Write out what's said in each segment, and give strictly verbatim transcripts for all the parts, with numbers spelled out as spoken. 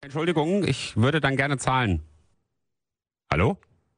Entschuldigung, ich würde dann gerne zahlen. Hallo?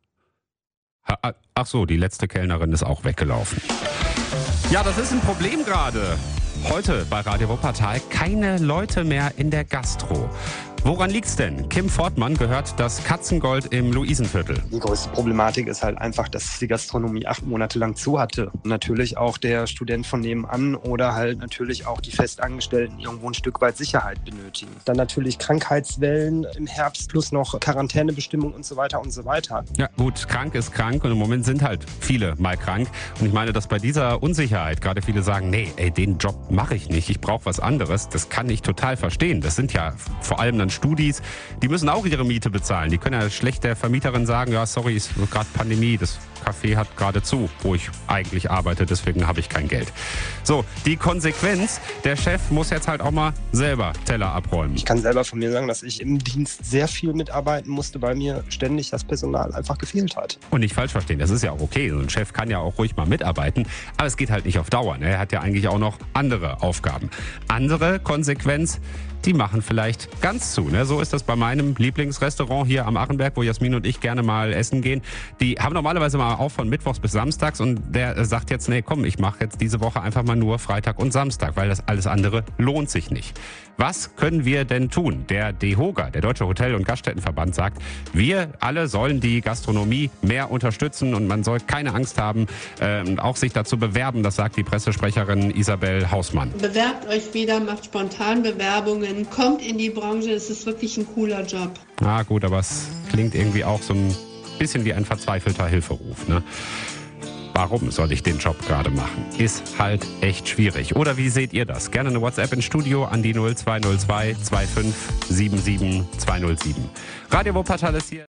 Ha- Ach so, die letzte Kellnerin ist auch weggelaufen. Ja, das ist ein Problem gerade. Heute bei Radio Wuppertal keine Leute mehr in der Gastro. Woran liegt's denn? Kim Fortmann gehört das Katzengold im Luisenviertel. Die größte Problematik ist halt einfach, dass die Gastronomie acht Monate lang zu hatte. Und natürlich auch der Student von nebenan oder halt natürlich auch die Festangestellten irgendwo ein Stück weit Sicherheit benötigen. Dann natürlich Krankheitswellen im Herbst plus noch Quarantänebestimmungen und so weiter und so weiter. Ja gut, krank ist krank und im Moment sind halt viele mal krank. Und ich meine, dass bei dieser Unsicherheit gerade viele sagen, nee, ey, den Job mache ich nicht, ich brauche was anderes. Das kann ich total verstehen. Das sind ja vor allem dann Studis, die müssen auch ihre Miete bezahlen. Die können ja schlecht der Vermieterin sagen, ja sorry, ist gerade Pandemie, das Café hat gerade zu, wo ich eigentlich arbeite, deswegen habe ich kein Geld. So, die Konsequenz, der Chef muss jetzt halt auch mal selber Teller abräumen. Ich kann selber von mir sagen, dass ich im Dienst sehr viel mitarbeiten musste, weil mir ständig das Personal einfach gefehlt hat. Und nicht falsch verstehen, das ist ja auch okay. So ein Chef kann ja auch ruhig mal mitarbeiten, aber es geht halt nicht auf Dauer. Ne? Er hat ja eigentlich auch noch andere Aufgaben. Andere Konsequenz, die machen vielleicht ganz zu. Ne? So ist das bei meinem Lieblingsrestaurant hier am Achenberg, wo Jasmin und ich gerne mal essen gehen. Die haben normalerweise mal auf von Mittwochs bis Samstags und der sagt jetzt, nee, komm, ich mache jetzt diese Woche einfach mal nur Freitag und Samstag, weil das alles andere lohnt sich nicht. Was können wir denn tun? Der DEHOGA, der Deutsche Hotel- und Gaststättenverband, sagt, wir alle sollen die Gastronomie mehr unterstützen und man soll keine Angst haben äh, und auch sich dazu bewerben, das sagt die Pressesprecherin Isabel Hausmann. Bewerbt euch wieder, macht spontan Bewerbungen, kommt in die Branche, es ist wirklich ein cooler Job. Na gut, aber es klingt irgendwie auch so ein bisschen wie ein verzweifelter Hilferuf, ne? Warum soll ich den Job gerade machen? Ist halt echt schwierig. Oder wie seht ihr das? Gerne eine WhatsApp ins Studio an die null zwei null zwei zwei fünf sieben sieben zwei null sieben. Radio Wuppertal ist hier.